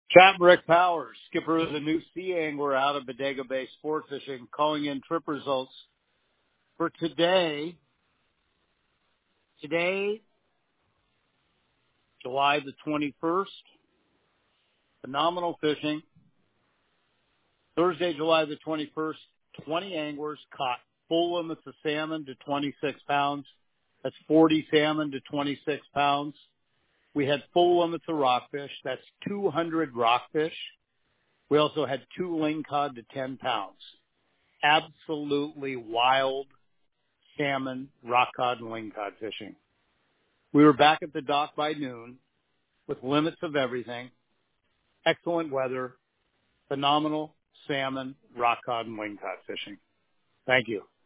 Captain Rick Powers, skipper of the New Sea Angler out of Bodega Bay Sport Fishing, calling in trip results for today. Today, July the 21st, phenomenal fishing. Thursday, July the 21st, 20 anglers caught full limits of salmon to 26 pounds. That's 40 salmon to 26 pounds. We had full limits of rockfish. That's 200 rockfish. We also had 2 lingcod to 10 pounds. Absolutely wild salmon, rockcod, and lingcod fishing. We were back at the dock by noon with limits of everything, excellent weather, phenomenal salmon, rockcod, and lingcod fishing. Thank you.